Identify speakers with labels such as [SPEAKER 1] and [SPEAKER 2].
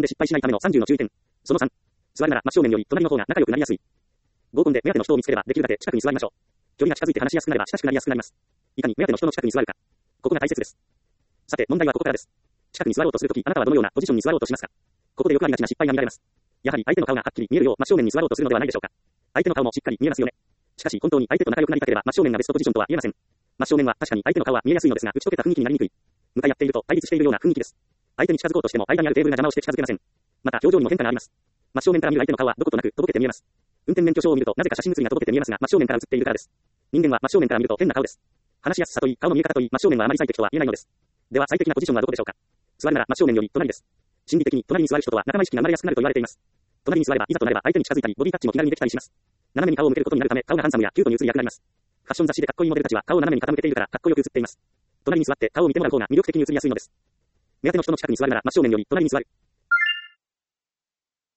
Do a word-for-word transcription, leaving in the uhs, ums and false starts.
[SPEAKER 1] で失敗しないためのさんじゅうの注意点。そのさん。座るなら真正面より隣の方が仲良くなりやすい。合コンで目当ての人を見つければできるだけ近くに座りましょう。距離が近づいて話しやすくなれば親しくなりやすくなります。いかに目当ての人の近くに座るか。ここが大切です。さて、問題はここからです。近くに座ろうとするとき、あなたはどのようなポジションに座ろうとしますか。ここでよくありがちな失敗が見られます。やはり相手の顔がはっきり見えるよう真正面に座ろうとするのではないでしょうか。相手の顔もしっかり見えますよね。しかし本当に相手と仲良くなりたければ真正面がベストポジションとは言えません。真正面は確かに相手の顔は見えやすいのですが、打ち解けた雰囲気になりにくい。向かい合っていると対立しているような雰囲気です。相手に近づこうとしても間にあるテーブルが邪魔をして近づけません。また表情にも変化があります。真正面から見る相手の顔はどことなくとぼけて見えます。運転免許証を見るとなぜか写真写りがとぼけて見えますが、真正面から写っているからです。人間は真正面から見ると変な顔です。話しやすさといい、顔の見え方といい、真正面はあまり最適とは言えないのです。では最適なポジションはどこでしょうか。座るなら真正面より隣です。心理的に隣に座る人とは仲間意識が生まれやすくなると言われています。隣に座ればいざとなれば相手に近づいたりボディタッチも気軽にできたりします。斜めに顔を向けることになるため顔がハンサムやキュートに映りやすくなります。ファッション雑誌でかっこいいモデルたちは顔を斜めに傾けているからかっこよく映っています。隣に座って顔を見てもらう方が魅力的に映りやすいのです。目当ての人の近くに座るなら真正面より隣に座る。